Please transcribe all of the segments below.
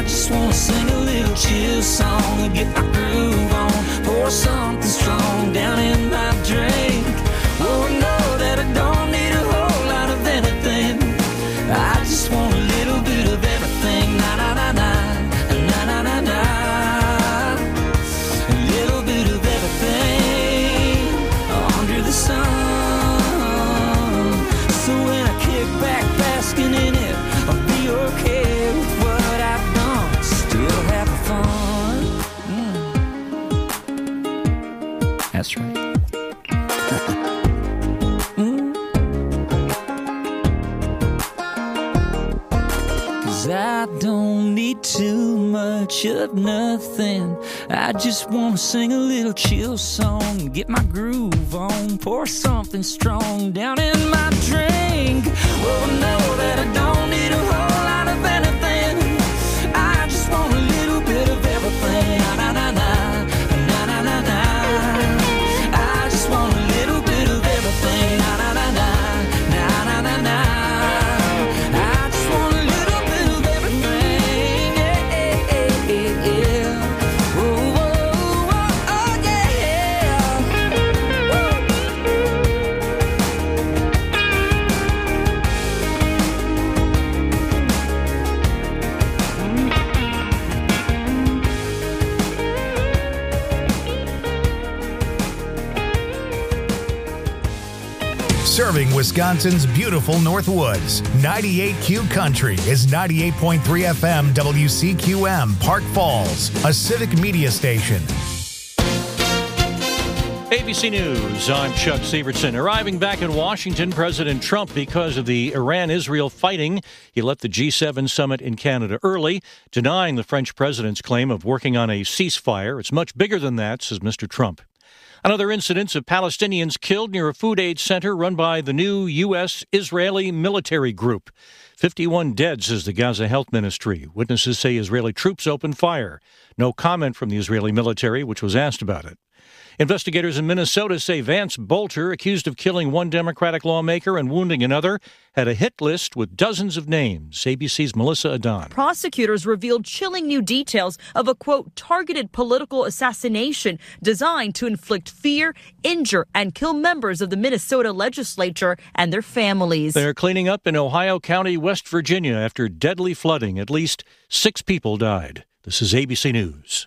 just wanna sing a little chill song and get my groove on. Pour something strong down in my drink. Oh, know that I don't need a whole lot of anything. I just want a little bit of everything. Na na na na, na na na na. A little bit of everything under the sun. So when I kick back basking in it, I'll be okay with what I've done. Still having fun. That's right. I don't need too much of nothing. I just want to sing a little chill song, get my groove on, pour something strong down in my drink. Oh, know that I don't need a whole lot of anything. I just want a little bit of everything. Na na na na, na na na na. I just want a little bit of everything. Na na na na, na na na na. Serving Wisconsin's beautiful Northwoods. 98Q Country is 98.3 FM WCQM, Park Falls, a civic media station. ABC News, I'm Chuck Sievertson. Arriving back in Washington, President Trump, because of the Iran-Israel fighting, he left the G7 summit in Canada early, denying the French president's claim of working on a ceasefire. It's much bigger than that, says Mr. Trump. Another incident of Palestinians killed near a food aid center run by the new U.S.-Israeli military group. 51 dead, says the Gaza Health Ministry. Witnesses say Israeli troops opened fire. No comment from the Israeli military, which was asked about it. Investigators in Minnesota say Vance Bolter, accused of killing one Democratic lawmaker and wounding another, had a hit list with dozens of names. ABC's Melissa Adon. Prosecutors revealed chilling new details of a, quote, targeted political assassination designed to inflict fear, injure, and kill members of the Minnesota legislature and their families. They're cleaning up in Ohio County, West Virginia, after deadly flooding. At least 6 people died. This is ABC News.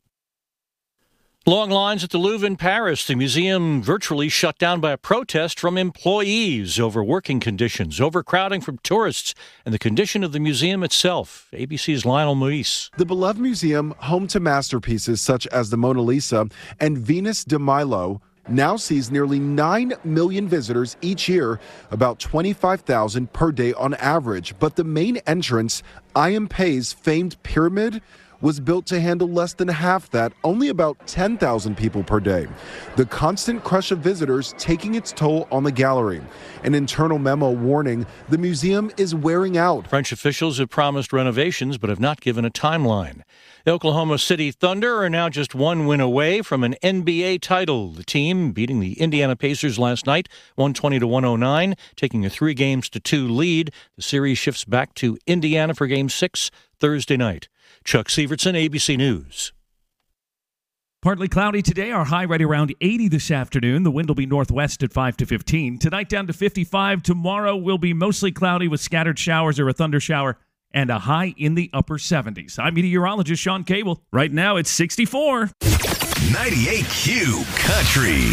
Long lines at the Louvre in Paris, the museum virtually shut down by a protest from employees over working conditions, overcrowding from tourists, and the condition of the museum itself. ABC's Lionel Moise. The beloved museum, home to masterpieces such as the Mona Lisa and Venus de Milo, now sees nearly 9 million visitors each year, about 25,000 per day on average. But the main entrance, I.M. Pei's famed pyramid, was built to handle less than half that, only about 10,000 people per day. The constant crush of visitors taking its toll on the gallery. An internal memo warning the museum is wearing out. French officials have promised renovations but have not given a timeline. The Oklahoma City Thunder are now just one win away from an NBA title. The team beating the Indiana Pacers last night, 120-109, taking a 3-2 lead. The series shifts back to Indiana for Game 6 Thursday night. Chuck Sievertson, ABC News. Partly cloudy today. Our high right around 80 this afternoon. The wind will be northwest at 5 to 15. Tonight down to 55. Tomorrow will be mostly cloudy with scattered showers or a thunder shower and a high in the upper 70s. I'm meteorologist Sean Cable. Right now it's 64. 98Q Country.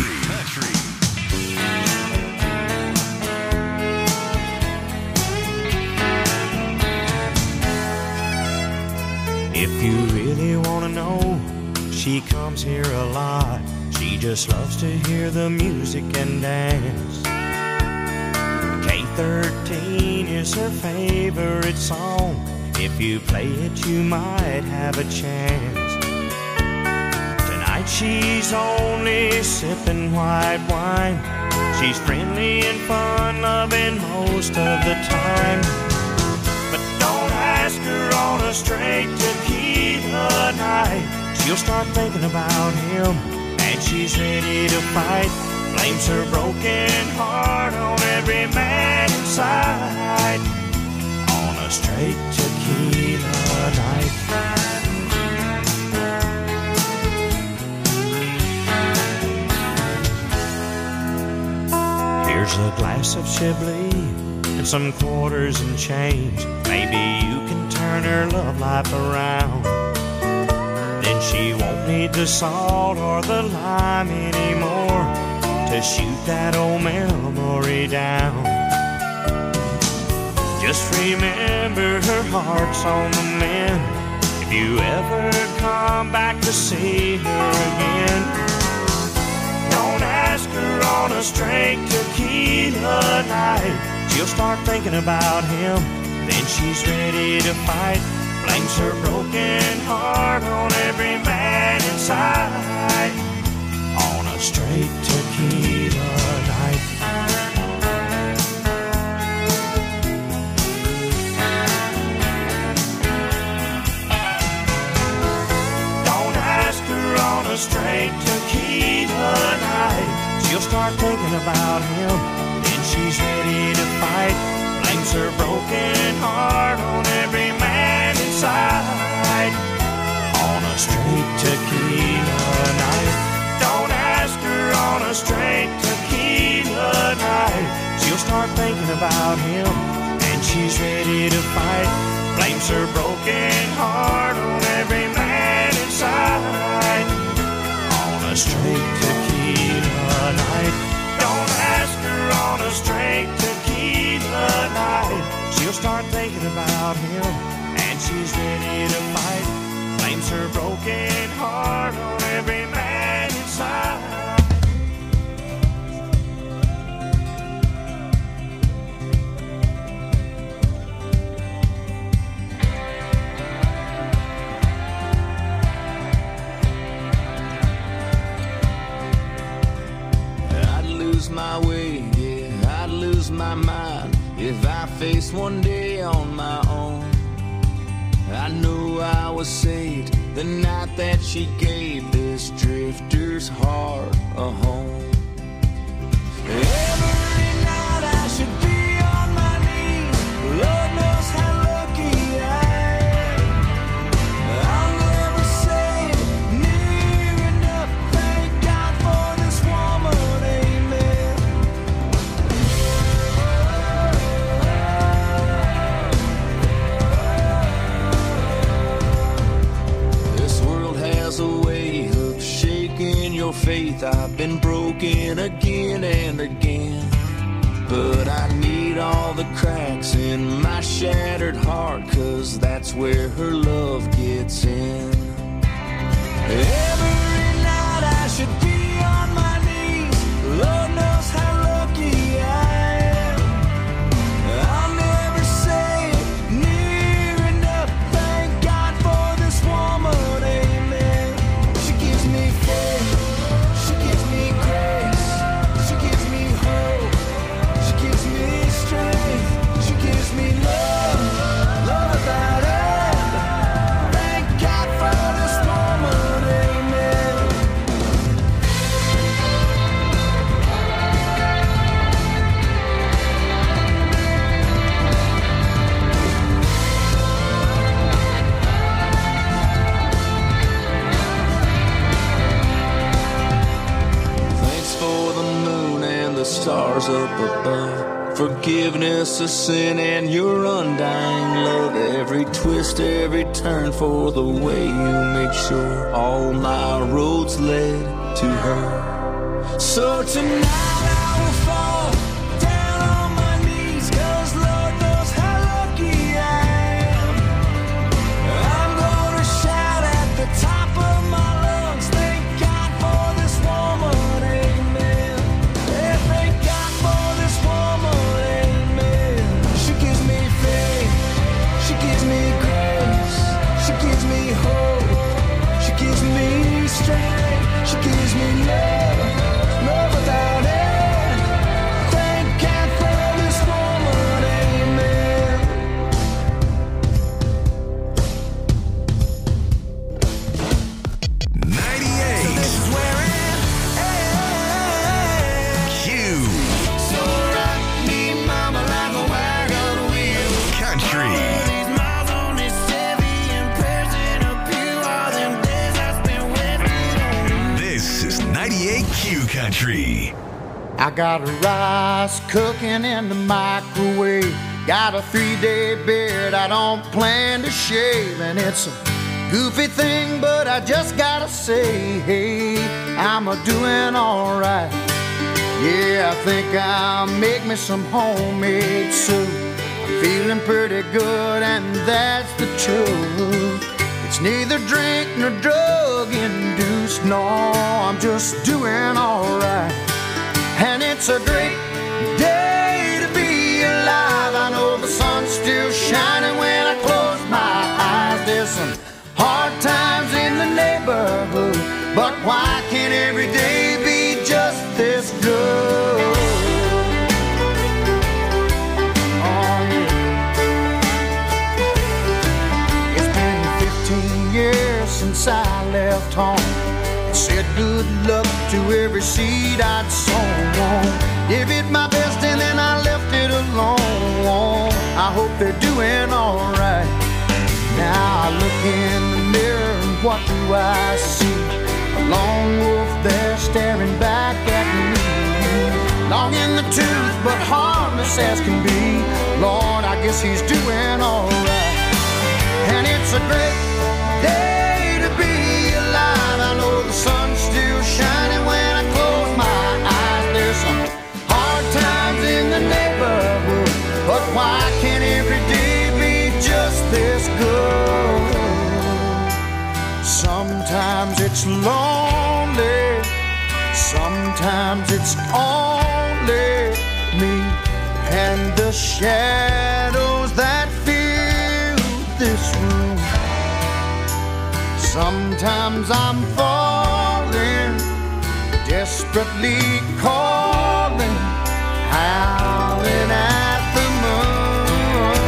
If you really want to know, she comes here a lot. She just loves to hear the music and dance. K13 is her favorite song. If you play it, you might have a chance. Tonight she's only sipping white wine. She's friendly and fun-loving most of the time. But don't ask her on a straight tequila night. She'll start thinking about him, and she's ready to fight. Blames her broken heart on every man inside. On a straight tequila night. glass of Chablis and some quarters and change. Maybe you can turn her love life around. Then she won't need the salt or the lime anymore to shoot that old memory down. Just remember her heart's on the mend if you ever come back to see her again. Don't ask her on a straight tequila night. She'll start thinking about him, then she's ready to fight. Blames her broken heart on every man inside on a straight tequila night. Don't ask her on a straight tequila night. She'll start thinking about him, then she's ready to fight. Blames her broken heart on every man inside on a straight tequila night. Don't ask her on a straight tequila night. She'll start thinking about him, and she's ready to fight. Blames her broken heart on every man inside on a straight tequila night. Don't ask her on a straight tequila night. She'll start thinking about him, and she's ready to fight. Blames her broken heart on every man inside. I'd lose my way, yeah, I'd lose my mind if I faced one day on my own. I knew I was saved the night that she gave this drifter's heart a home. Every night I should be on my knees. Lord knows how lucky I am. I'll never say it near enough. Thank God for this woman, amen. This world has a way of shaking your faith. I've been broken again and again, but I need all the cracks in my shattered heart, 'cause that's where her love gets in. Every night I should be on my knees. Lord knows how lucky I am. I'll never say it near enough. Thank God for this woman, amen. She gives me faith, she gives me grace, she gives me hope, she gives me strength, she gives me love, love without end. Thank God for this woman, amen. Thanks for the moon and the stars up above. Forgiveness of sin and your undying love. Every twist, every turn for the way you make sure all my roads led to her. So tonight I will fall down on my knees, 'cause Lord knows how lucky I am. I'm gonna shout at the top of my lungs. Thank God for this woman, amen. Yeah, thank God for this woman, amen. She gives me faith, she gives me grace, she gives me hope, she gives me strength, she gives me love, love without end. Thank God for this woman, amen. 98 This is where it ends. Q So rock me, mama, like a wagon wheel. Country. These miles on this Chevy and prayers in a pew. All them days I spent waiting on you. This is 98 Q Country. I got rice cooking in the microwave. Got a 3-day beard I don't plan to shave. And it's a goofy thing, but I just gotta say, hey, I'm a-doing alright. Yeah, I think I'll make me some homemade soup. I'm feeling pretty good, and that's the truth. It's neither drink nor drug-induced. No, I'm just doing alright. And it's a great day to be alive. I know the sun's still shining when I close my eyes. There's some hard times in the neighborhood, but why can't every day be just this good? Oh, yeah. It's been 15 years since I left home. Said good luck to every seed I'd sown. Gave it my best and then I left it alone. I hope they're doing alright. Now I look in the mirror and what do I see? A lone wolf there staring back at me. Long in the tooth but harmless as can be. Lord, I guess he's doing alright. And it's a great day to be alive. I know the sun's still shining when I close my eyes. There's some hard times in the neighborhood, but why can't every day be just this good? Sometimes it's lonely, sometimes it's only me and the shadows that fill this room. Sometimes I'm falling, desperately calling, howling at the moon.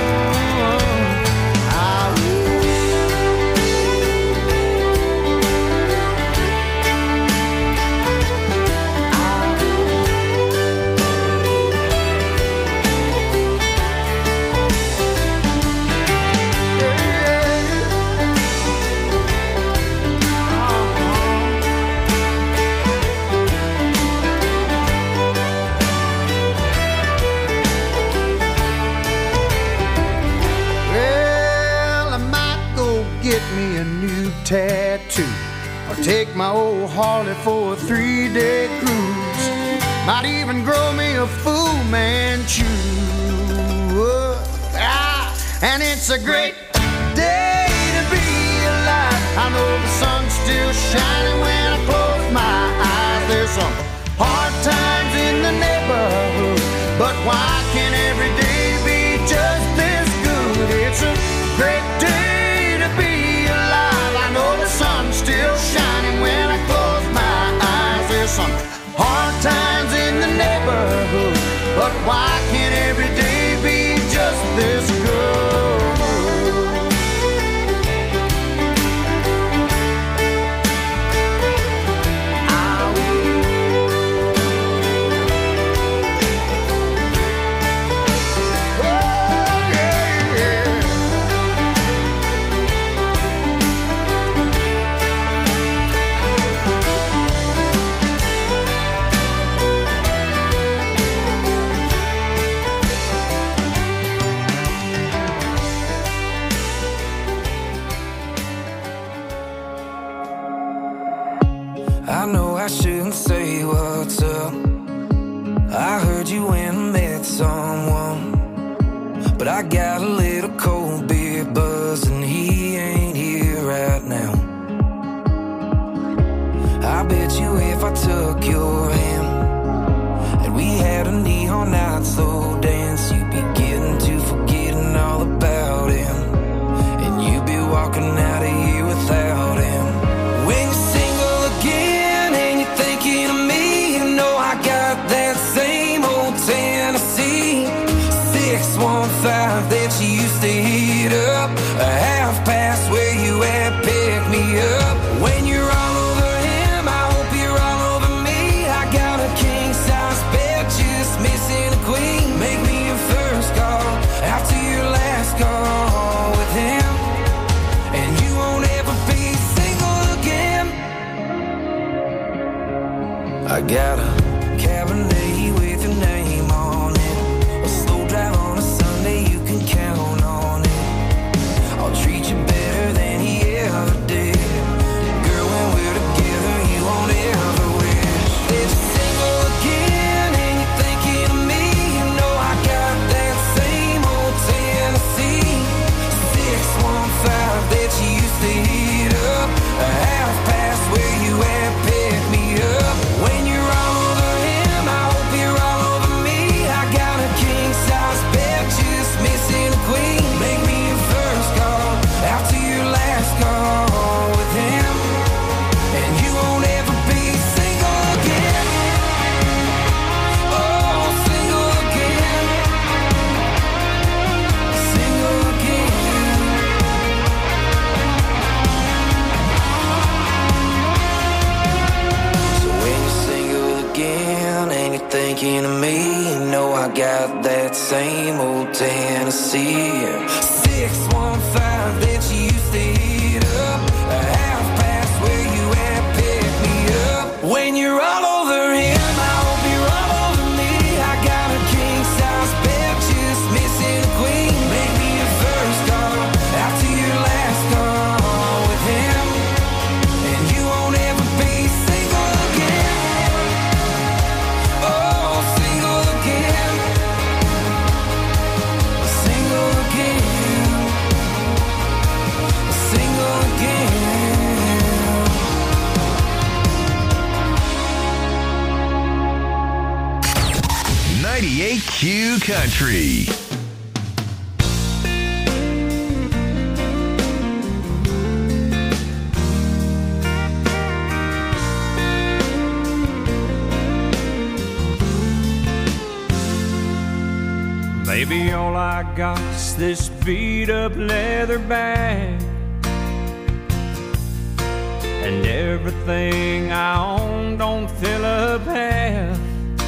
Tattoo, or take my old Harley for a 3-day cruise. Might even grow me a Fu Manchu. And it's a great day to be alive. I know the sun's still shining when I close my eyes. There's some hard times in the neighborhood, but why can't every day be just this good? It's a great day to be alive. I know the sun's still shining when I close my eyes. There's some hard times in the neighborhood, but why can't every day be just this good? I know I shouldn't say what's up. I heard you went and met someone, but I got a little cold beer buzz and he ain't here right now. I bet you if I took your hand and we had a neon night slow dance, you'd be getting to forgetting all about him, and you'd be walking out of here without him. When you're single again and you're thinking of me, you know I got that same old Tennessee 615 that you used to heat up, a half past where you at, pick me up. When you're all over him, I hope you're all over me. I got a king size bed, just missing a queen. Make me your first call after your last call with him, and you won't ever be single again. I got a Cabernet thinking of me. You know I got that same old Tennessee. 615 that you used to hit up, a half past where you at, pick me up. When you're all over him, I hope you're all over me. I got a king size bed, just missing a queen. Make me your first call after your last call with him, and you won't ever be single again. Oh, single again. Single again. Single again. 98Q Country. Baby, all I got's this beat-up leather bag, and everything I own don't fill up half.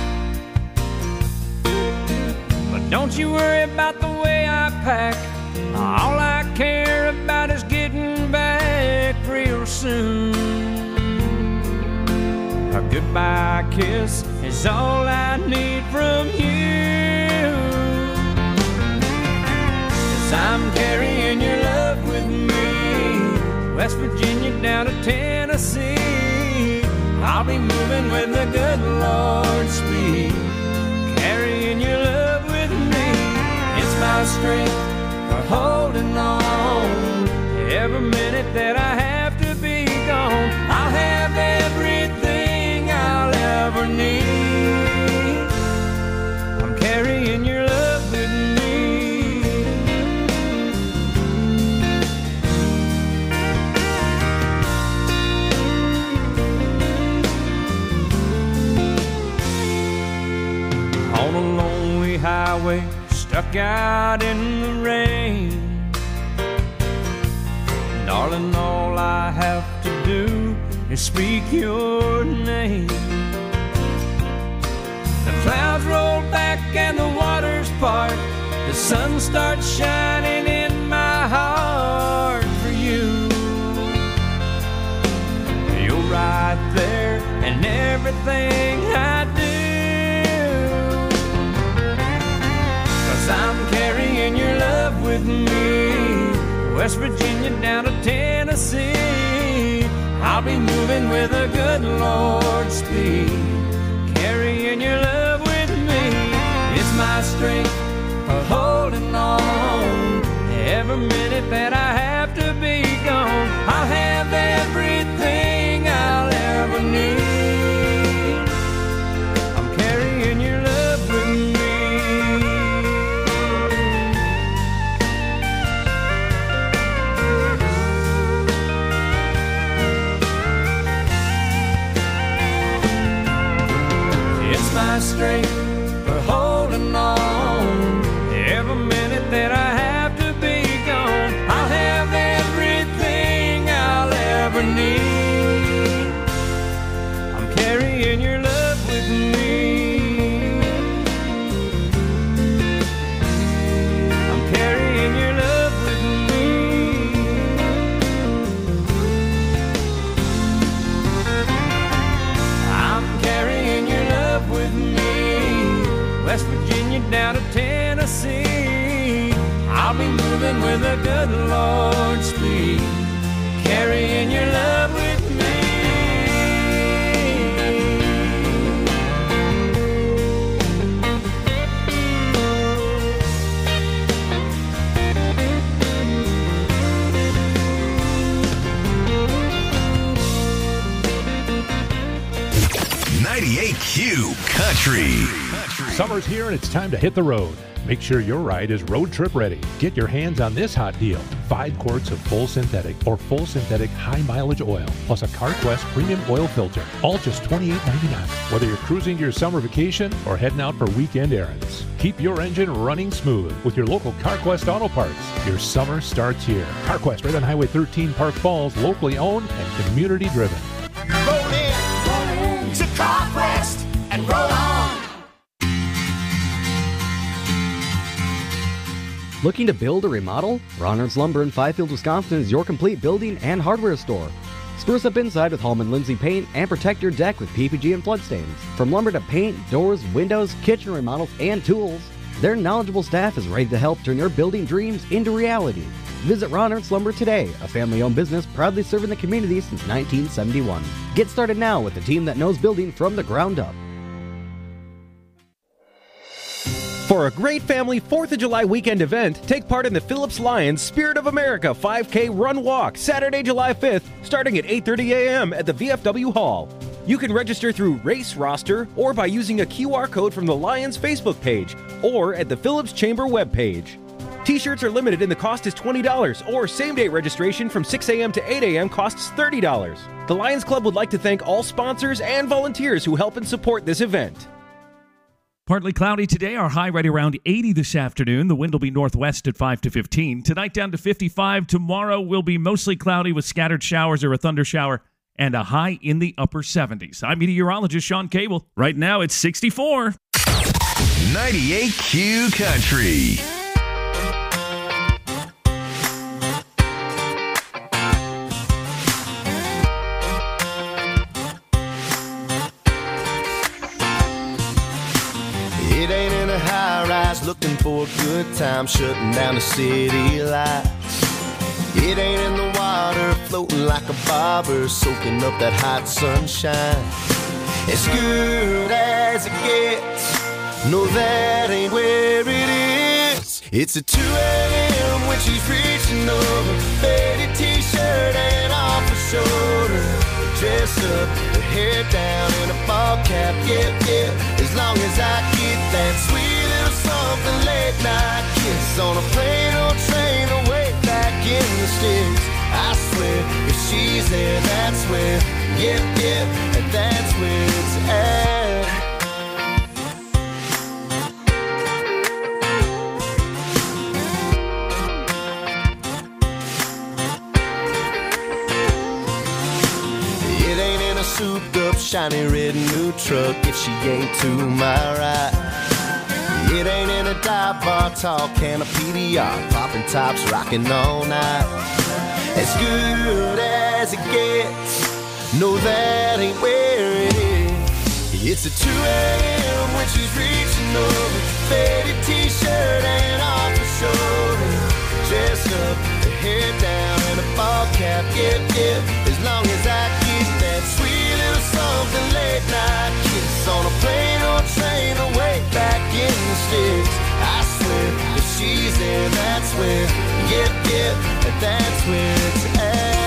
But don't you worry about the way I pack. All I care about is getting back real soon. A goodbye kiss is all I need from you. 'Cause I'm carrying your love with me, West Virginia down to Tennessee. I'll be moving with the good Lord's speed, carrying your love with me. It's my strength for holding on. Every minute that I have to be gone, I'll have everything I'll ever need. I'm carrying your love with me. On a lonely highway, stuck out in the rain. Darling, all I have to do is speak your name. The clouds roll back and the waters part. The sun starts shining in my heart for you. You're right there in everything I do. 'Cause I'm carrying your love with me, West Virginia down to Tennessee. I'll be moving with a good Lord's speed, carrying your love with me. It's my strength for holding on. Every minute that I have to be gone, I'll have everything I'll ever need. I'm carrying your love with me. My strength for holding on. Every minute that I have to be gone, I'll have everything I'll ever need. I'm carrying your love with me. I'm carrying your love with me. I'm carrying your love with me, West Virginia down to Tennessee. I'll be moving with a good Lord's speed, carrying your love with me. Q Country. Summer's here and it's time to hit the road. Make sure your ride is road trip ready. Get your hands on this hot deal. 5 quarts of full synthetic or full synthetic high mileage oil, plus a CarQuest premium oil filter. All just $28.99. Whether you're cruising to your summer vacation or heading out for weekend errands. Keep your engine running smooth with your local CarQuest Auto Parts. Your summer starts here. CarQuest, right on Highway 13, Park Falls, locally owned and community driven. Roll in to CarQuest and roll on. Looking to build or remodel? Ronard's Lumber in Fifield, Wisconsin is your complete building and hardware store. Spruce up inside with Hallman Lindsay paint and protect your deck with PPG and flood stains. From lumber to paint, doors, windows, kitchen remodels, and tools, their knowledgeable staff is ready to help turn your building dreams into reality. Visit Ronard's Lumber today, a family-owned business proudly serving the community since 1971. Get started now with a team that knows building from the ground up. For a great family 4th of July weekend event, take part in the Phillips Lions Spirit of America 5K Run Walk, Saturday, July 5th, starting at 8:30 a.m. at the VFW Hall. You can register through Race Roster or by using a QR code from the Lions Facebook page or at the Phillips Chamber webpage. T-shirts are limited and the cost is $20, or same-day registration from 6 a.m. to 8 a.m. costs $30. The Lions Club would like to thank all sponsors and volunteers who help and support this event. Partly cloudy today, our high right around 80 this afternoon. The wind will be northwest at 5 to 15. Tonight down to 55. Tomorrow will be mostly cloudy with scattered showers or a thunder shower and a high in the upper 70s. I'm meteorologist Sean Cable. Right now it's 64. 98Q Country. It ain't in a high-rise looking for a good time, shutting down the city lights. It ain't in the water floating like a bobber, soaking up that hot sunshine. As good as it gets, no, that ain't where it is. It's at 2 a.m. when she's reaching over, faded t-shirt and off her shoulder, dress up, her hair down in a ball cap, yeah, yeah. As long as I get that sweet little something late night kiss on a plane or train away back in the sticks. I swear, if she's there, that's where, yeah, yeah, and that's where it's at. It ain't in a souped up, shiny red new truck if she ain't to my right. It ain't in a dive bar, tall can of PDR, popping tops, rocking all night. As good as it gets, no, that ain't where it is. It's at 2 a.m. when she's reaching over, faded t-shirt and off her shoulder, dressed up, her hair down and a ball cap, yeah, yeah. As long as I get that sweet little something late night kiss on a plane or train away back in the sticks. I swear, if she's there, that's where, yeah, yeah, and that's where it's at.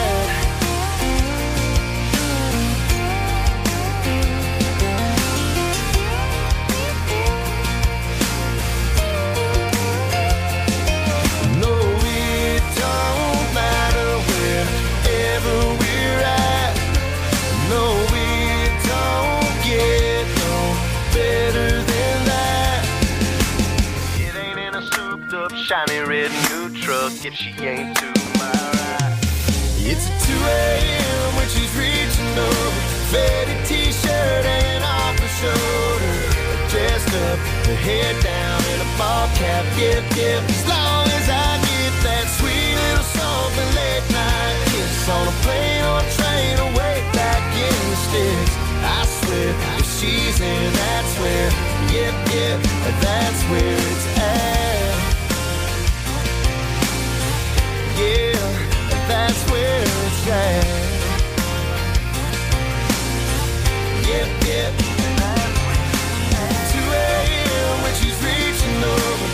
No, it don't matter wherever we're at. No, it don't get no better than that. It ain't in a souped up, shiny red new truck if she ain't to my right. It's at 2 a.m. when she's reaching over, faded t-shirt and off her shoulder, dressed up, her hair down in a ball cap, yeah, yeah. As long as I get that sweet little something late night kiss on a plane or train away back in the sticks. I swear, if she's in, that's where, yeah, yeah, that's where it's at. Yeah, that's where it's at. Yeah, yeah. 2 a.m. when she's reaching over,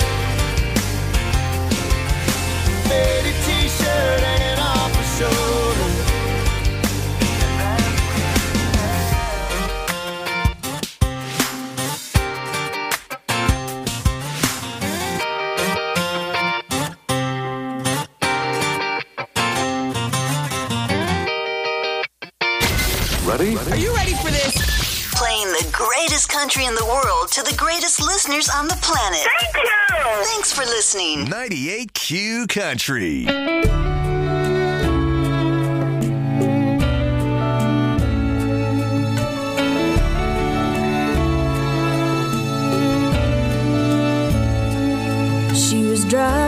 faded t-shirt hanging off her shoulder. Ready? Are you ready for this? Playing the greatest country in the world to the greatest listeners on the planet. Thank you! Thanks for listening. 98Q Country. She was driving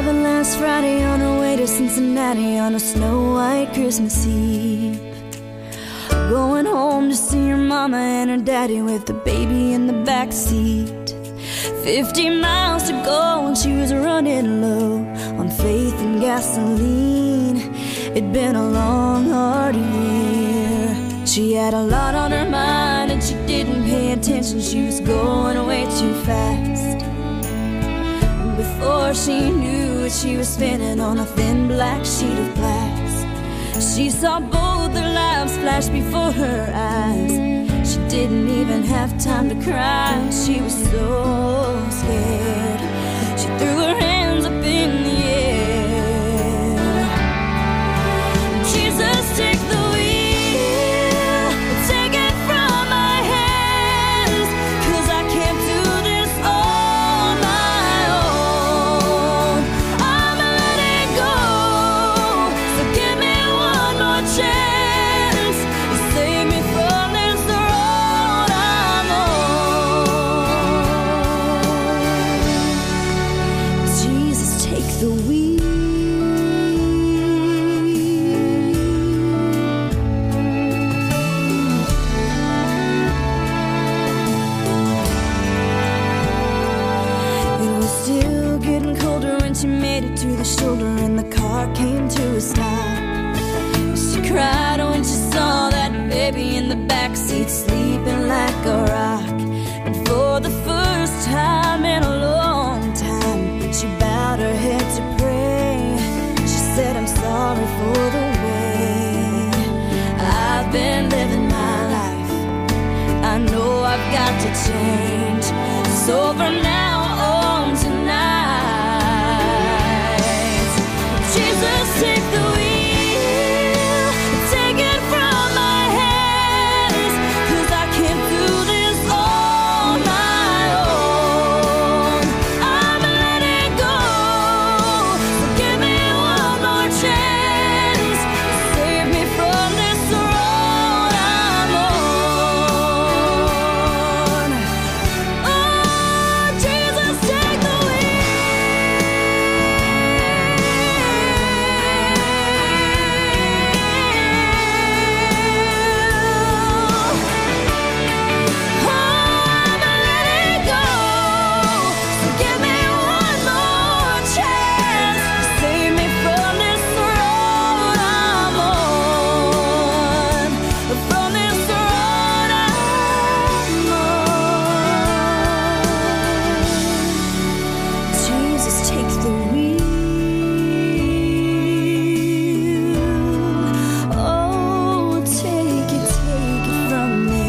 Cincinnati on a snow-white Christmas Eve. Going home to see her mama and her daddy with the baby in the backseat. 50 miles to go and she was running low on faith and gasoline. It'd been a long, hard year. She had a lot on her mind and she didn't pay attention. She was going way too fast. And before she knew it, she was spinning on a thin black sheet of glass. She saw both their lives flash before her eyes. She didn't even have time to cry. She was so scared. She threw her hands up in the air. Jesus, take the wheel, take it from my hands, 'cause I can't do this on my own. I'ma let it go, so give me one more chance to save me from this road I'm on. Jesus, take the wheel. It was still getting colder when she made it to the shoulder and the car came to a stop. She cried when she saw that baby in the backseat sleeping like a rock. And for the first time in a long time, she bowed her head to pray. She said, I'm sorry for the way I've been living my life. I know I've got to change. So from now on tonight, Jesus, take the wheel, take it from my hands, 'cause I can't do this on my own. I'ma let it go, so give me one more chance, save me from this road I'm on. Oh, Jesus, take the Jesus, take the wheel. Oh, take it from me.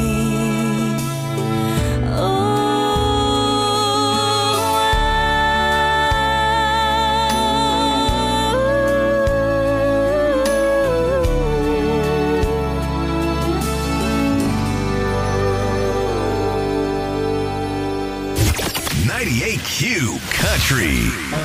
Oh. 98Q Country.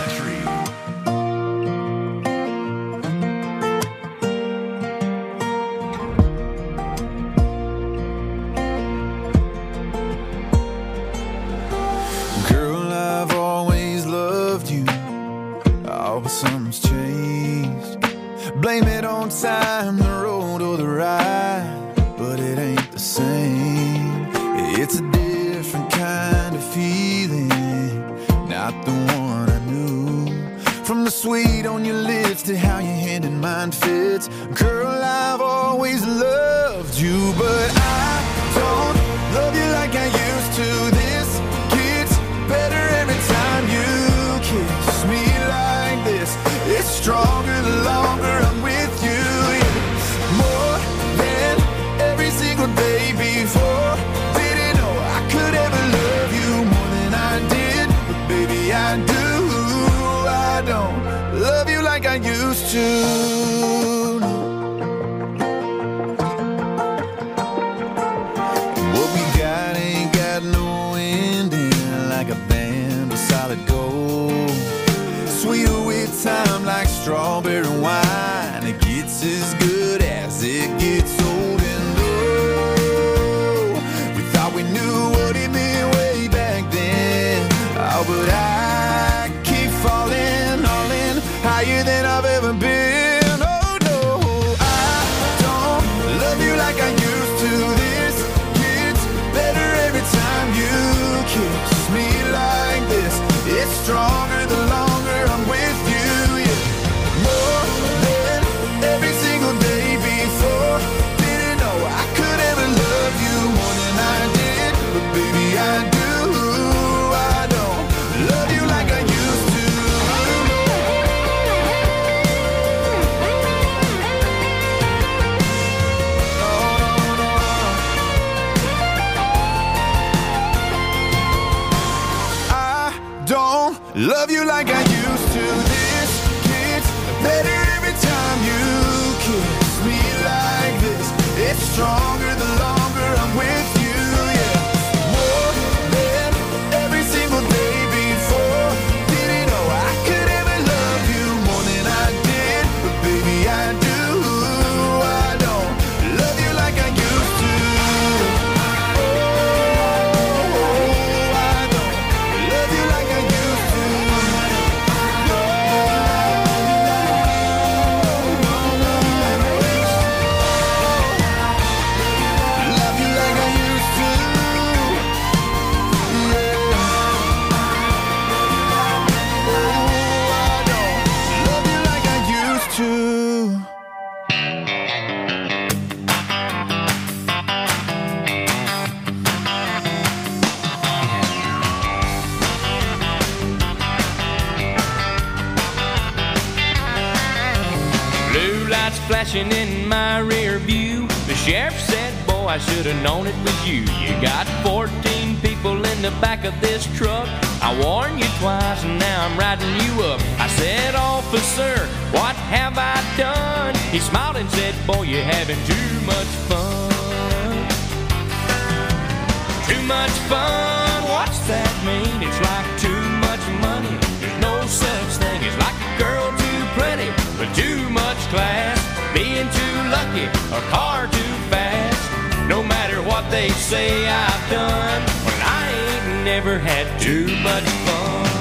Girl, I've always loved you. Oh, but something's changed. Blame it on time, the road, or the ride, but it ain't the same. It's a different kind of feeling, not the one I knew. From the sweet on your lips to how your hand in mine fits. Girl, I've always loved you, but I don't love you like I used to. This gets better every time you kiss me like this. It's stronger the longer I'm with you. It's more than every single day before. Didn't know I could ever love you more than I did, but baby I do. I don't love you like I used to. love you like I used to. This gets better every time you kiss me like this. It's stronger the longer I'm with you, yeah. More than every single day before. Didn't know I could ever love you more than I did, but baby I do. I don't love you like I used to. Flashing in my rear view, the sheriff said, boy, I should have known it was you. You got 14 people in the back of this truck. I warned you twice and now I'm riding you up. I said, officer, what have I done? He smiled and said, boy, you're having too much fun. Too much fun, what's that mean? It's like too much money. There's no such thing. It's like a girl too pretty, but too much class. Being too lucky, a car too fast. No matter what they say I've done, well, I ain't never had too much fun.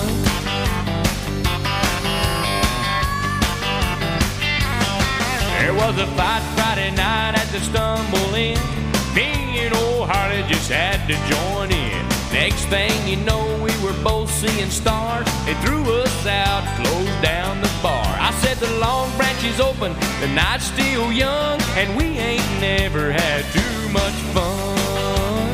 There was a fight Friday night at the Stumble Inn. Me and old Harley just had to join in. Next thing you know, we were both seeing stars. They threw us out, closed down the bar. I said the Long Branch is open, the night's still young, and we ain't never had too much fun.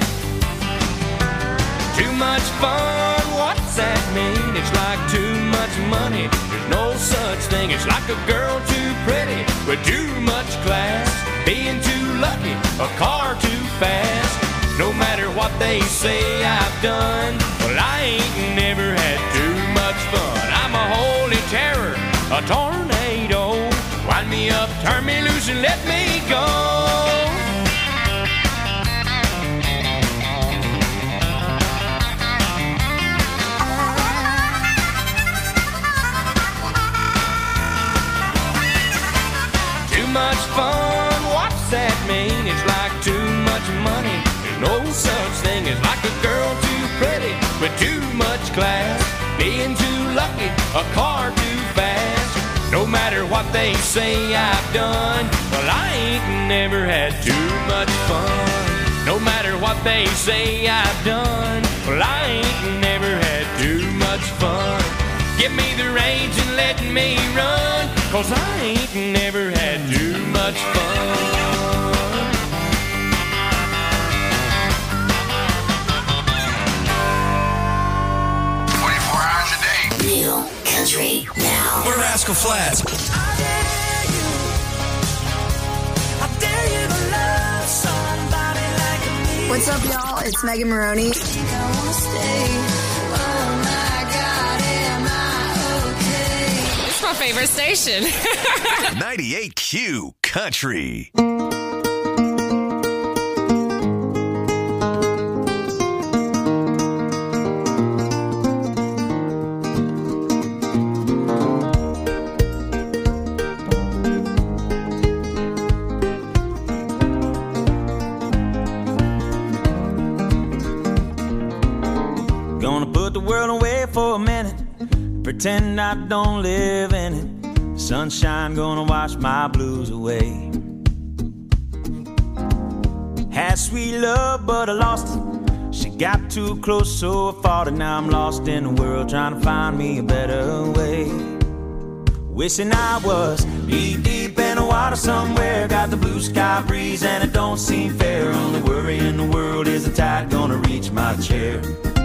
Too much fun, what's that mean? It's like too much money. There's no such thing. It's like a girl too pretty with too much class. Being too lucky, a car too fast. No matter what they say I've done, well, I ain't never had too much fun. I'm a holy terror, a tornado. Wind me up, turn me loose, and let me go. Too much fun, what's that mean? It's like too much money. No such thing as like a girl too pretty with too much class. Being too lucky, a car too fast. No matter what they say I've done, well, I ain't never had too much fun. No matter what they say I've done, well, I ain't never had too much fun. Give me the reins and let me run, 'cause I ain't never had too much fun. Country now. We're Rascal Flatts. What's up, y'all? It's Megan Maroney. It's my favorite station. 98Q Country. Pretend I don't live in it. Sunshine gonna wash my blues away. Had sweet love, but I lost it. She got too close, so I fought it. Now I'm lost in the world, trying to find me a better way. Wishing I was deep in the water somewhere. Got the blue sky breeze and it don't seem fair. Only worry in the world is the tide gonna reach my chair.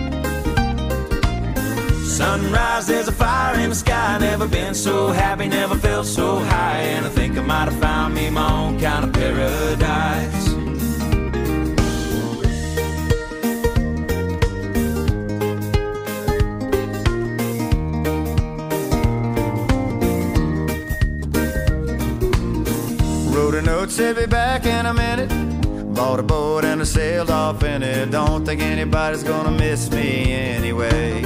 Sunrise, there's a fire in the sky. Never been so happy, never felt so high. And I think I might have found me my own kind of paradise. Wrote a note, said be back in a minute. Bought a boat and I sailed off in it. Don't think anybody's gonna miss me anyway.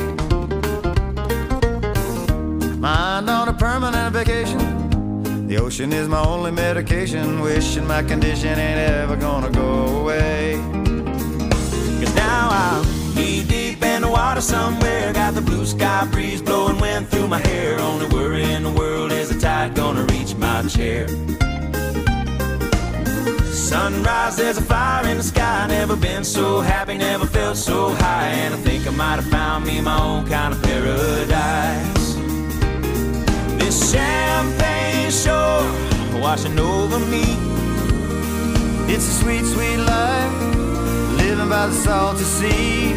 Mind on a permanent vacation. The ocean is my only medication. Wishing my condition ain't ever gonna go away. 'Cause now I'm knee deep in the water somewhere. Got the blue sky breeze blowing wind through my hair. Only worry in the world is the tide gonna reach my chair. Sunrise, there's a fire in the sky. Never been so happy, never felt so high. And I think I might have found me my own kind of paradise. This champagne shore washing over me. It's a sweet, sweet life, living by the salty sea.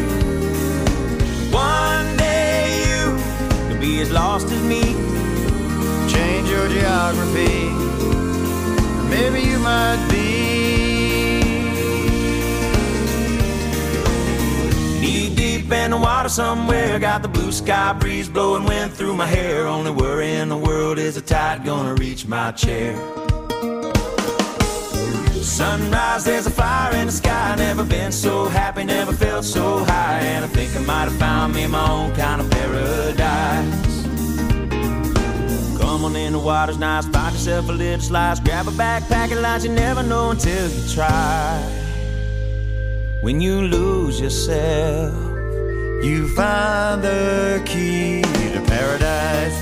One day you could be as lost as me. Change your geography, maybe you might be. Knee deep in the water somewhere. Got the blue sky breeze blowing wind through my hair. Only worry in the world is the tide gonna reach my chair. Sunrise, there's a fire in the sky. Never been so happy, never felt so high. And I think I might have found me my own kind of paradise. Come on in, the water's nice. Find yourself a little slice. Grab a backpack and lunch. You never know until you try. When you lose yourself, you find the key to paradise.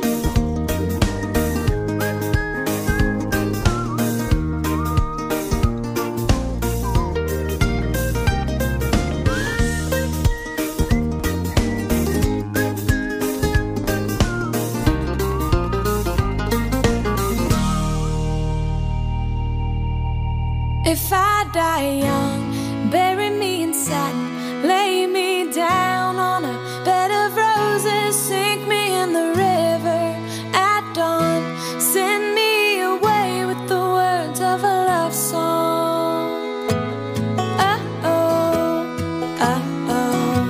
If I die young, bury me in satin, lay me down on a bed of roses, sink me in the river at dawn, send me away with the words of a love song. Oh-oh, oh-oh.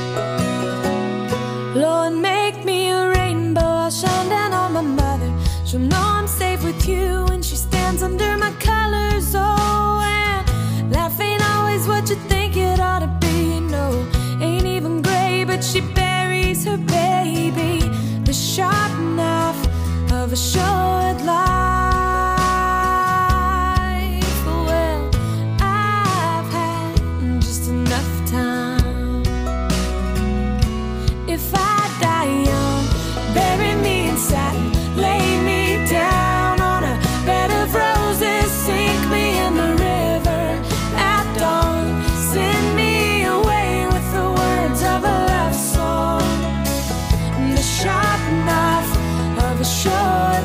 Lord, make me a rainbow, I'll shine down on my mother. She'll know I'm safe with you when she stands under my colors. Oh, and life ain't always what you think it ought to be. No, ain't even gray, but she buries her baby. The sharp knife of a short life. Well, I've had just enough time. If I die young, bury me in satin, lay me down on a bed of roses, sink me in the river at dawn, send me away with the words of a love song. The sharp knife of a short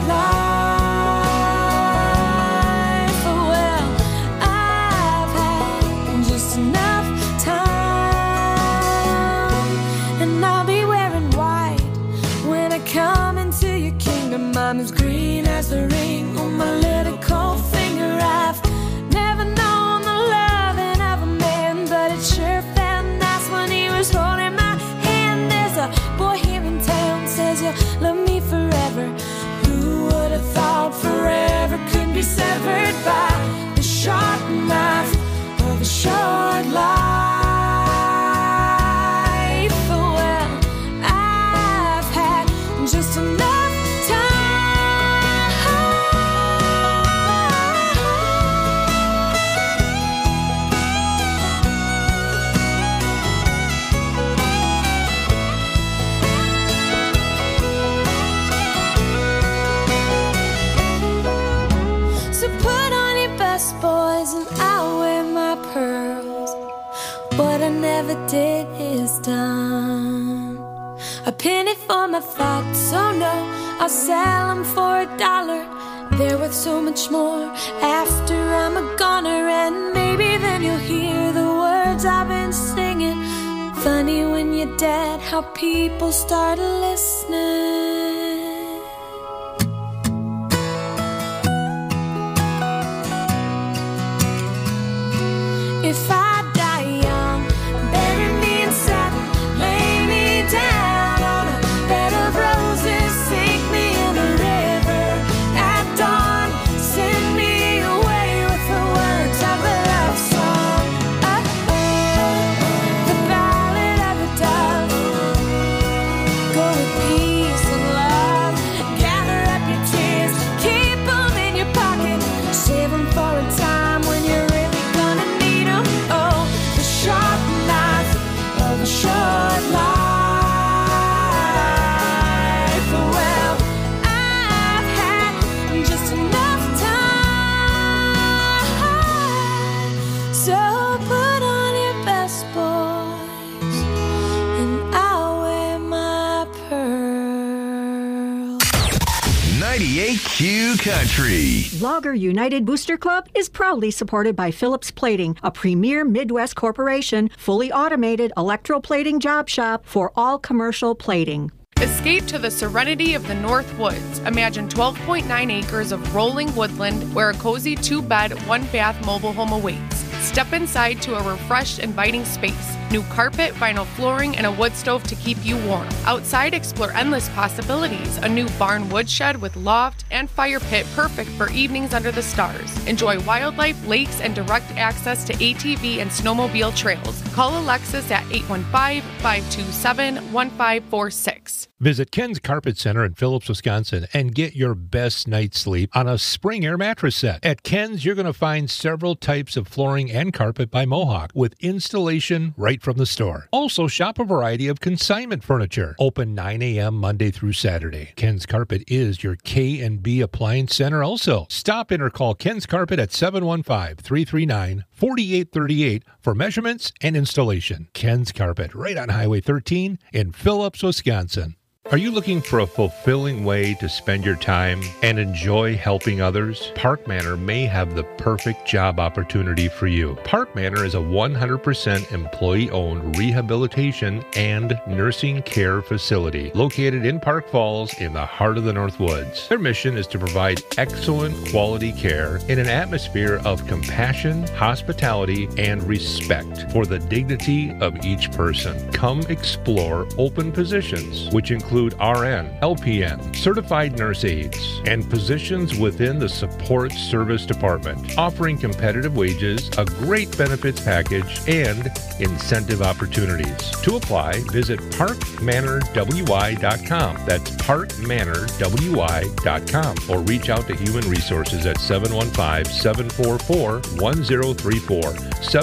life. Well, I've had just enough time, and I'll be wearing white when I come into your kingdom. I'm as green as the ring on my little cold finger. I've never known the loving of a man, but it sure felt nice when he was holding my hand. There's a boy here in town says you'll love me forever. Who would have thought forever could be severed by the sharp knife of a short life? Well, I've had just enough So put on your best boys and I'll wear my pearls. What I never did is done. A penny for my thoughts, oh no, I'll sell them for $1. They're worth so much more after I'm a goner. And maybe then you'll hear the words I've been singing. Funny when you're dead how people start listening. If I die young, bury me in satin, lay me down on a bed of roses, sink me in the river at dawn, send me Country. Logger United Booster Club is proudly supported by Phillips Plating, a premier Midwest corporation, fully automated electroplating job shop for all commercial plating. Escape to the serenity of the North Woods. Imagine 12.9 acres of rolling woodland where a cozy 2-bed, 1-bath mobile home awaits. Step inside to a refreshed, inviting space. New carpet, vinyl flooring, and a wood stove to keep you warm. Outside, explore endless possibilities. A new barn woodshed with loft and fire pit perfect for evenings under the stars. Enjoy wildlife, lakes, and direct access to ATV and snowmobile trails. Call Alexis at 815-527-1546. Visit Ken's Carpet Center in Phillips, Wisconsin, and get your best night's sleep on a Spring Air mattress set. At Ken's, you're going to find several types of flooring and carpet by Mohawk with installation right from the store. Also, shop a variety of consignment furniture. Open 9 a.m. Monday through Saturday. Ken's Carpet is your K&B Appliance Center also. Stop in or call Ken's Carpet at 715-339-4838 for measurements and installation. Ken's Carpet, right on Highway 13 in Phillips, Wisconsin. Are you looking for a fulfilling way to spend your time and enjoy helping others? Park Manor may have the perfect job opportunity for you. Park Manor is a 100% employee-owned rehabilitation and nursing care facility located in Park Falls in the heart of the North Woods. Their mission is to provide excellent quality care in an atmosphere of compassion, hospitality, and respect for the dignity of each person. Come explore open positions, which include RN, LPN, certified nurse aides, and positions within the support service department, offering competitive wages, a great benefits package, and incentive opportunities. To apply, visit parkmanorwy.com. That's parkmanorwy.com, or reach out to Human Resources at 715-744-1034.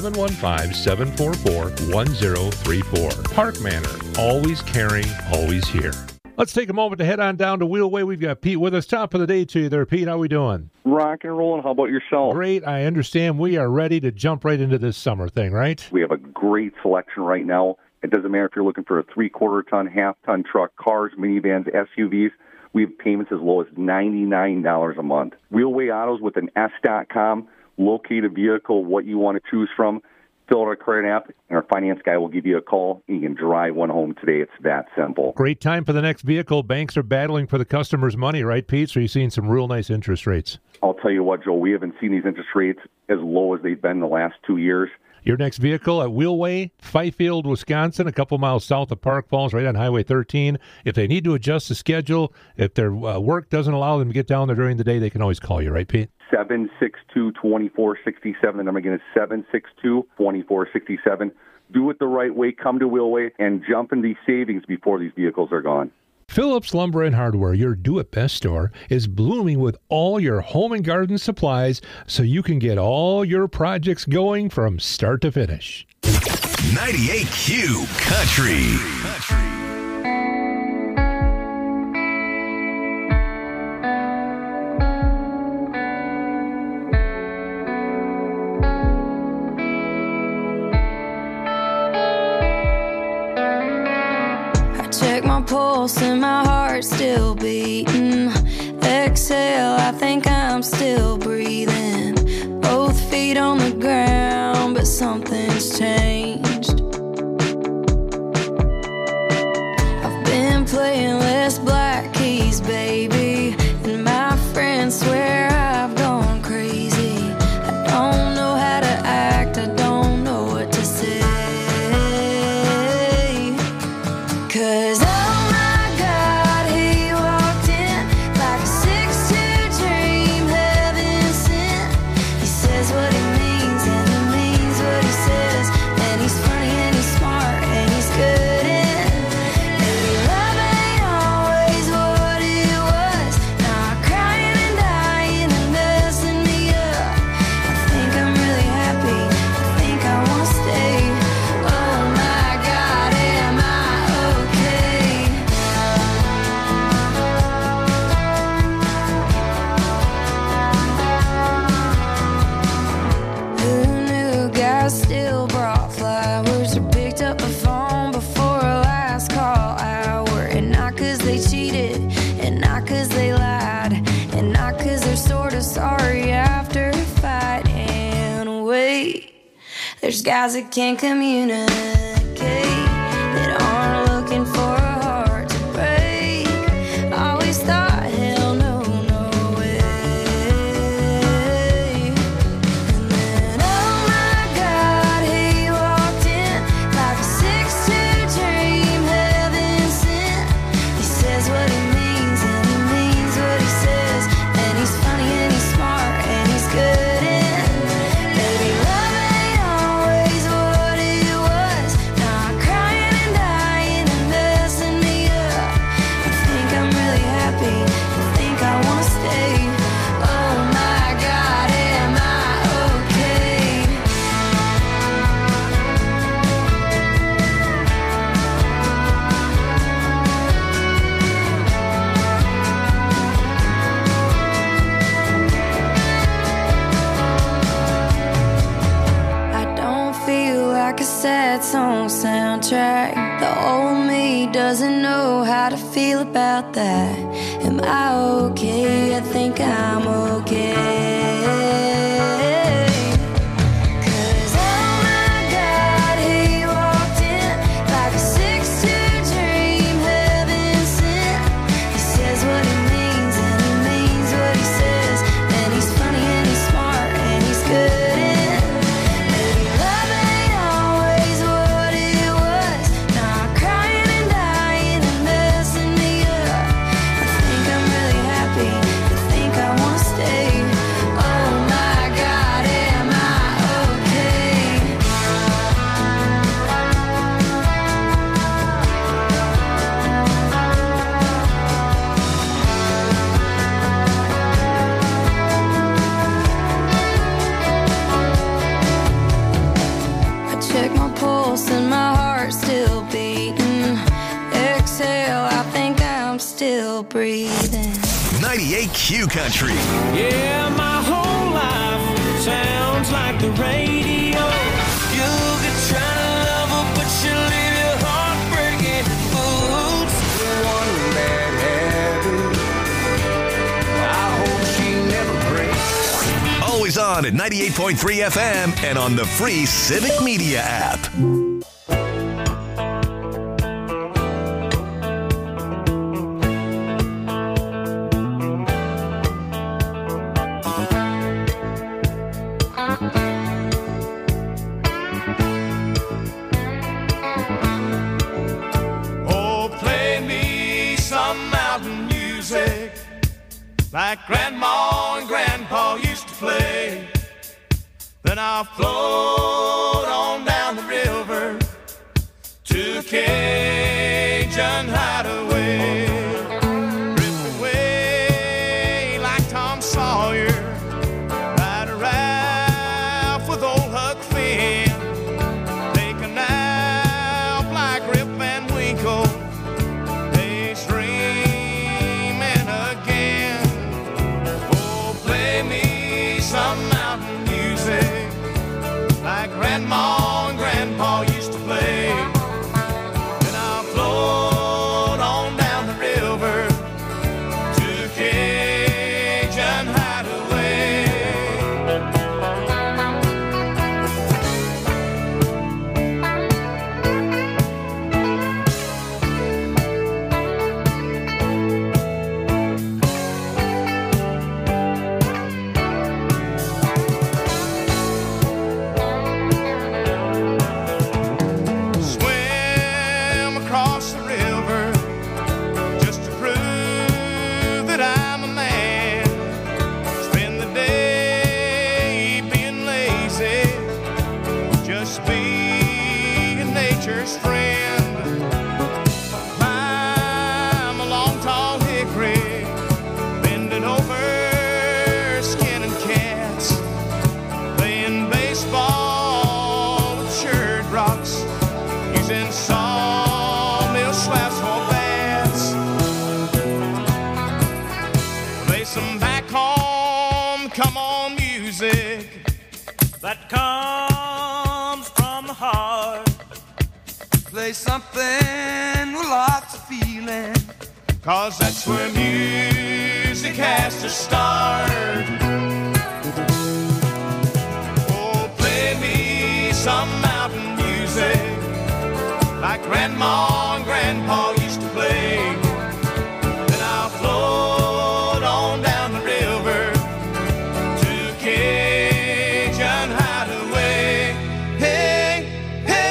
715-744-1034. Park Manor, always caring, always here. Let's take a moment to head on down to Wheelway. We've got Pete with us. Top of the day to you there, Pete. How we doing? Rock and rolling. How about yourself? Great. I understand we are ready to jump right into this summer thing, right? We have a great selection right now. It doesn't matter if you're looking for a 3/4-ton, half-ton truck, cars, minivans, SUVs. We have payments as low as $99 a month. Wheelway Autos with an S.com. Locate a vehicle, what you want to choose from. Fill out our credit app, and our finance guy will give you a call. You can drive one home today. It's that simple. Great time for the next vehicle. Banks are battling for the customer's money, right, Pete? So you're seeing some real nice interest rates. I'll tell you what, Joe, we haven't seen these interest rates as low as they've been the last 2 years. Your next vehicle at Wheelway, Fifield, Wisconsin, a couple miles south of Park Falls, right on Highway 13. If they need to adjust the schedule, if their work doesn't allow them to get down there during the day, they can always call you, right, Pete? 762-2467. The number again is 762-2467. Do it the right way. Come to Wheelway and jump in these savings before these vehicles are gone. Phillips Lumber and Hardware, your do-it-best store, is blooming with all your home and garden supplies so you can get all your projects going from start to finish. 98Q Country. Check my pulse and my heart's still beating. Exhale, I think I'm still breathing. Both feet on the ground, but something's changed. I've been playing less black keys, baby, and my friends swear I've gone crazy. I don't know how to act, I don't know what to say. 'Cause oh my God, he walked in like a 6'2" dream, heaven There's guys that can't communicate, that aren't looking for a heart to break. I always thought, hell no, no way. And then, oh my God, he walked in like a 6'2" dream, heaven sent. He says what he means and he means what he says, and he's funny and he's smart and he's good and baby, love ain't always what it was. Now I'm crying and dying and messing me up. I think I'm really happy, I think I wanna stay. Oh my God, am I okay? I don't feel like a sad song soundtrack. The old me doesn't know how to feel about that. Am I okay? I think I'm okay. 'Cause oh my God, he walked in like a 6'2" dream, heaven sent. He says what he means and he means what he says, and he's funny and he's smart and he's good and baby, love ain't always what it was. Now I'm crying and dying and messing me up. I think I'm really happy, I think I wanna stay. Oh my God, am I okay? I check my pulse and my heart's still beating. Exhale, I think I'm still breathing. 98Q Country. Yeah, my whole life sounds like the radio. You could try to love her, but she'll leave your heart breaking. Oops, one bad habit. I hope she never breaks. Always on at 98.3 FM and on the free Civic Media app. Oh, play me some mountain music like Grandma and Grandpa used to play. Then I'll float on down the river to Cajun Hideaway. Drift away like Tom Sawyer, ride a raft with old Huck Finn. Take a nap like Rip Van Winkle, daydreaming again. Oh, play me some mountain music like Grandma and Grandpa used to play. Then I'll float on down the river to Cajun Hideaway. Swim across the river just to prove that I'm a man. Spend the day being lazy, just being nature's friend. Climb a long tall hickory, bending over, skinning cats, playing baseball with shirt rocks, using sawmill slaps for bats. Play some back home, come on music that comes from the heart. Play something with lots of feeling, 'cause that's where music has to start. Oh, play me some mountain music like Grandma and Grandpa used to play. Then I'll float on down the river to Cajun Hideaway. Hey, hey.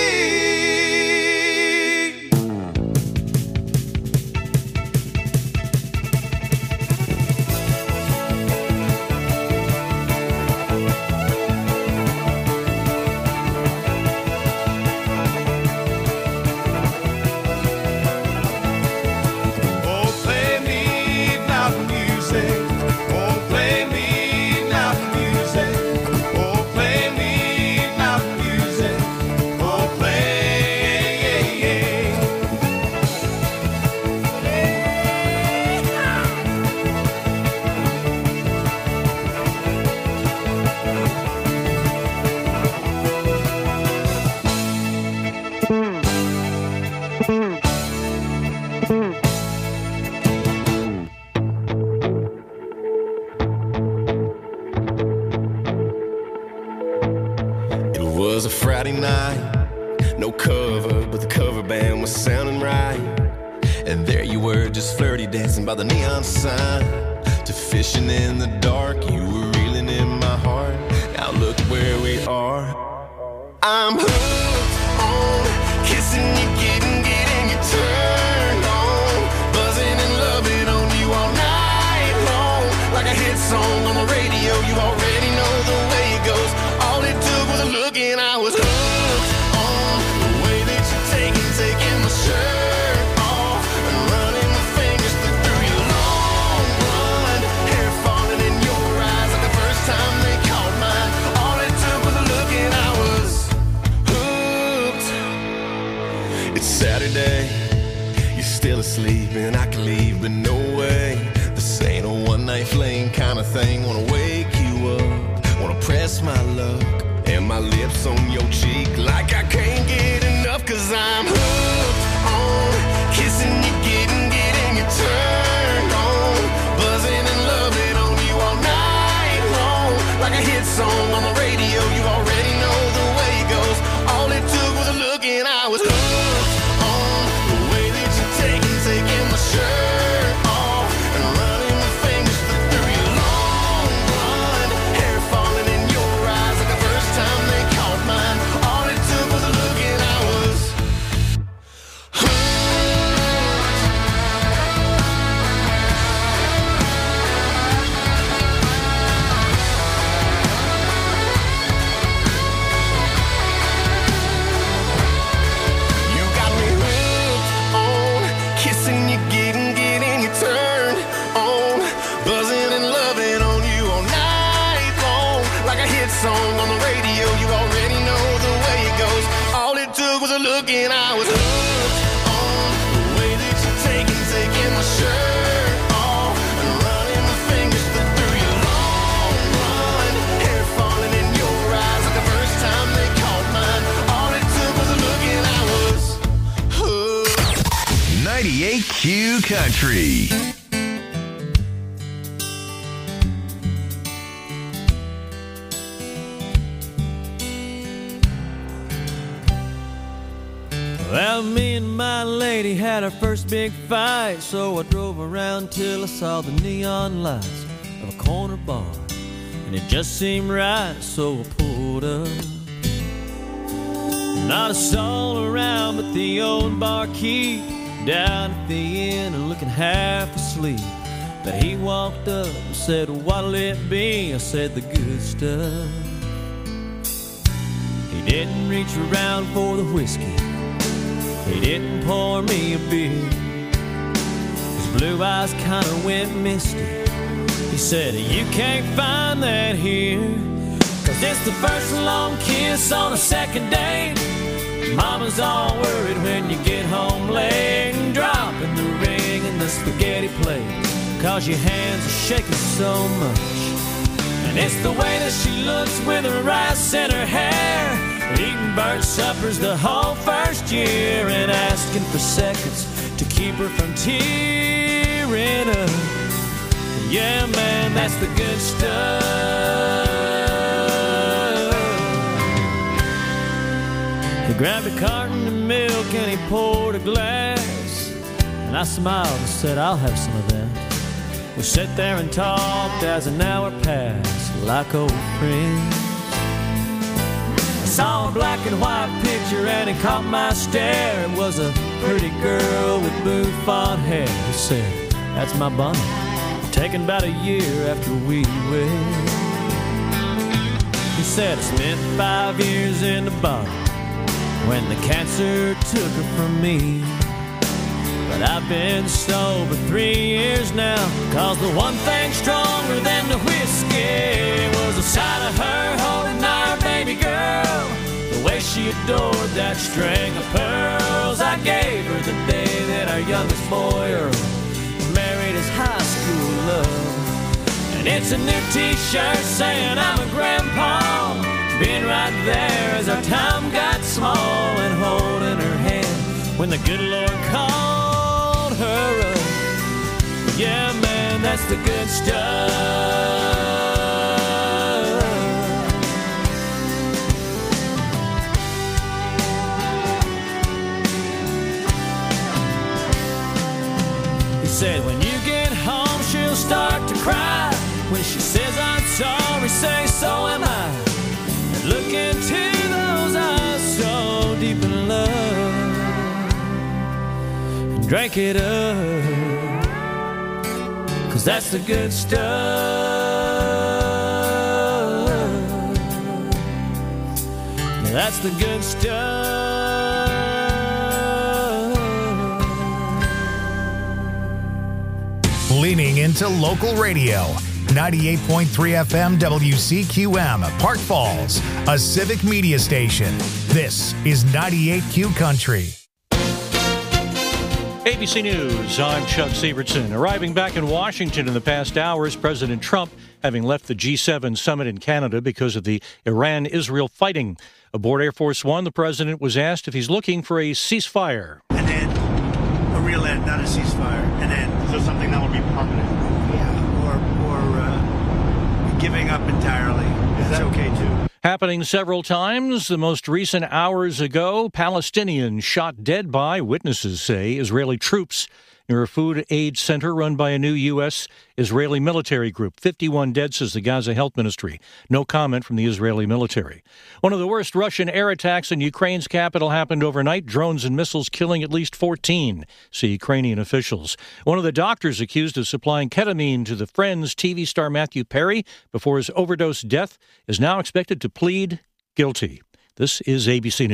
Oh, play me mountain music. Oh, play me mountain music. Oh, play me mountain music. Oh, play. It was a Friday night, no cover, but the cover band was sounding right. And there you were, just flirty dancing by the neon sign. To fishing in the dark, you were reeling in my heart. Now look where we are. I'm hooked on kissing you, getting you turned on, buzzing and loving on you all night long. Like a hit song on the radio, you already know the way it goes. All it took was a look and I was hooked on the way that you're taking my shirt off and running my fingers through your long blonde hair, falling in your eyes like the first time they caught mine. All it took was a look and I was hooked. It's Saturday, you're still asleep and I can leave, but no way. This ain't a one-night fling kind of thing. Wanna wake you up, wanna press my luck and my lips on your cheek like I can't get enough. Cause I'm hooked on kissing you, getting you turned on, buzzing and loving on you all night long. Like a hit song on the radio, you already know the way it goes. All it took was a look and I was hooked on the way that you're taking my shirt off and running my fingers through your long blonde hair, falling in your eyes like the first time they caught mine. All it took was a look and I was You got me hooked on kissing you, getting you turned on, buzzing and loving on you all night long. Like a hit song on the radio, you already know the way it goes. All it took was a look and I was hooked on the way that you're taking my shirt off and running my fingers through your long blonde hair, falling in your eyes like the first time they caught mine. All it took was a look and I was hooked. 98Q Country. Well, me and my lady had our first big fight, so I drove around till I saw the neon lights of a corner bar, and it just seemed right, so I pulled up. Not a soul around but the old barkeep down at the inn and looking half asleep. But he walked up and said, "What'll it be?" I said, "The good stuff." He didn't reach around for the whiskey, he didn't pour me a beer. His blue eyes kinda went misty. He said, "You can't find that here, 'cause it's the first long kiss on a second date. Mama's all worried when you get home late, and dropping the ring in the spaghetti plate, 'cause your hands are shaking so much. And it's the way that she looks with her rice in her hair, eating burnt suppers the whole first year, and asking for seconds to keep her from tearing up. Yeah, man, that's the good stuff." grabbed a carton of milk and he poured a glass. And I smiled and said, I'll have some of that. We sat there and talked as an hour passed like old friends. I saw a black and white picture and it caught my stare. It was a pretty girl with bouffant hair. He said, that's my Bonnie, taken about a year after we wed. He said, I spent 5 years in the bottom when the cancer took her from me. But I've been sober 3 years now, 'cause the one thing stronger than the whiskey was the sight of her holding our baby girl. The way she adored that string of pearls I gave her the day that our youngest boy Earl married his high school love. And it's a new t-shirt saying I'm a grandpa, being right there as our time got small and holding her hand when the good Lord called her up. Yeah, man, that's the good stuff. He said, when you get home, she'll start to cry. When she says I'm sorry, say so am I. And look into those eyes so deep in love and drink it up, 'cause that's the good stuff. Yeah, that's the good stuff. Leaning into local radio. 98.3 FM WCQM, Park Falls, a civic media station. This is 98Q Country. ABC News, I'm Chuck Sievertson. Arriving back in Washington in the past hours, President Trump having left the G7 summit in Canada because of the Iran-Israel fighting. Aboard Air Force One, the president was asked if he's looking for a ceasefire. An end, a real end, not a ceasefire, an end. So something that would be permanent. Yeah, or giving up entirely. That's okay too. Happening several times. The most recent hours ago, Palestinians shot dead by, witnesses say, Israeli troops near a food aid center run by a new U.S.-Israeli military group. 51 dead, says the Gaza Health Ministry. No comment from the Israeli military. One of the worst Russian air attacks in Ukraine's capital happened overnight. Drones and missiles killing at least 14, say Ukrainian officials. One of the doctors accused of supplying ketamine to the Friends TV star Matthew Perry before his overdose death is now expected to plead guilty. This is ABC News.